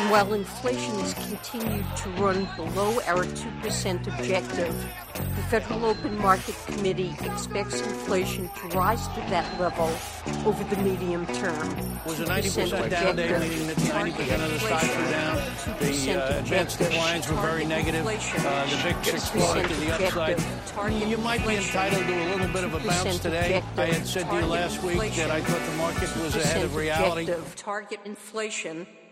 And while inflation has continued to run below our 2% objective, the Federal Open Market Committee expects inflation to rise to that level over the medium term. It was a 90% down day, meaning that 90% of the stocks were down. The advanced declines were very negative. The VIX exploded to the upside. You might be entitled to a little bit of a bounce today. I had said to you last week that I thought the market was ahead of reality. Target inflation